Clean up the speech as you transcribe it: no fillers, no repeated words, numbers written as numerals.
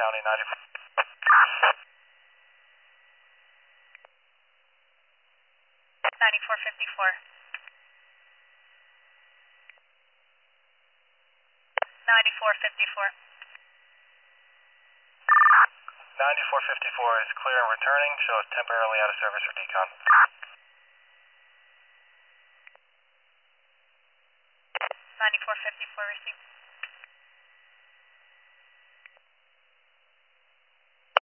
County 94. 9454. 9454. 9454 is clear and returning. Shows temporarily out of service for decon. 9454 received.